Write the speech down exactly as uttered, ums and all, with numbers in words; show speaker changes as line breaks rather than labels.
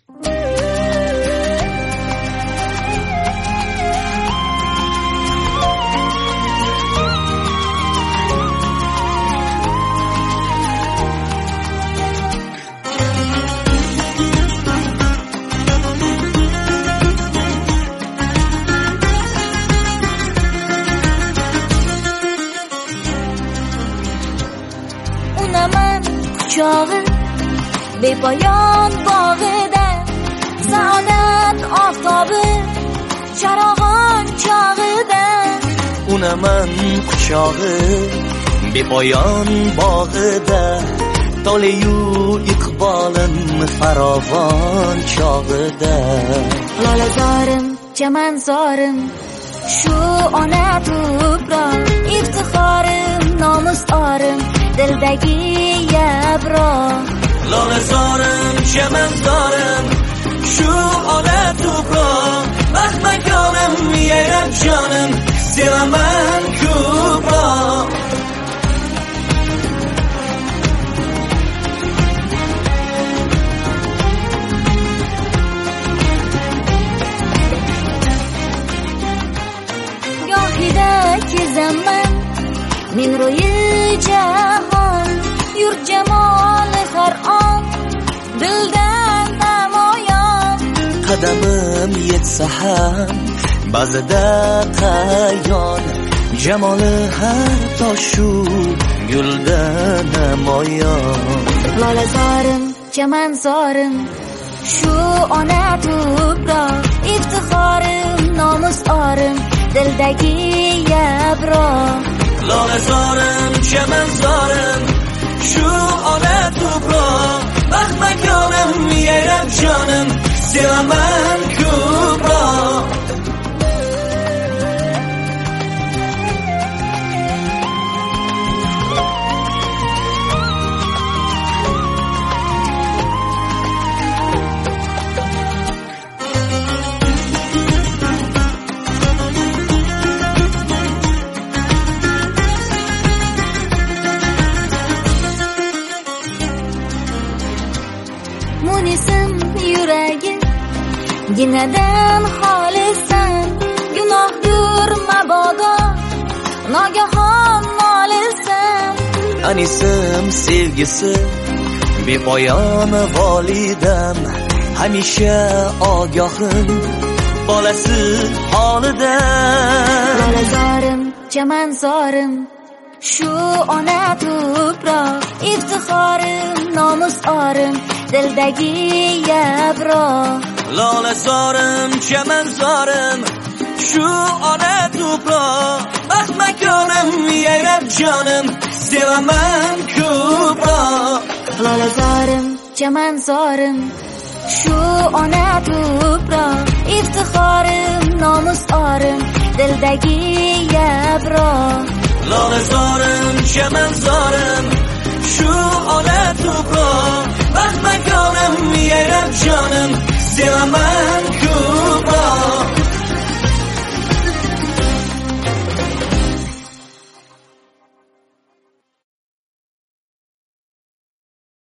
چاقه به پایان باغده سعادت آفتابه چراغان چاقده
اون من چاقه به پایان باغده تالیو اقبالم فراوان چاقده
لاله زارم چمن زارم شو آنه توبرا افتخارم ناموس آرم دلدگی یبرا
لاله زارم چمن زارم شو آنه توبرا وقت مکانم میرم جانم سیرم من کوبرا
که زمان من روی جهان یور جمال هر آن دلدن نمایان
قدمم یک سحن بزده قیان جمال هر تاشو گلدن نمایان
لاله زارم چمن زارم شو آنه توبرا افتخارم ناموس آرم دلدگی یبرا
لاله زارم چمن زارم شو آنه توبرا وقت مکانم میرم جانم سیرم من کوبرا
مونیسم yüreği Yineden halisan Günah görme bada Nagahan nalisan
Anisim sevgisi bir poyan validem Hamisha agahim bolasi holida
لاله زارم چمن زارم شو آنه توبرا افتخارم ناموس آرم دلدگی یبرا
لاله زارم چمن زارم شو آنه توبرا وقت مکانم میرم جانم سیرم من کوبرا
لاله زارم چمن زارم شو آنه توبرا افتخارم ناموس آرم دلدگی یبرا
لاله زارم چمن زارم شو آنه توبرا وقت مکانم میرم جانم سیرم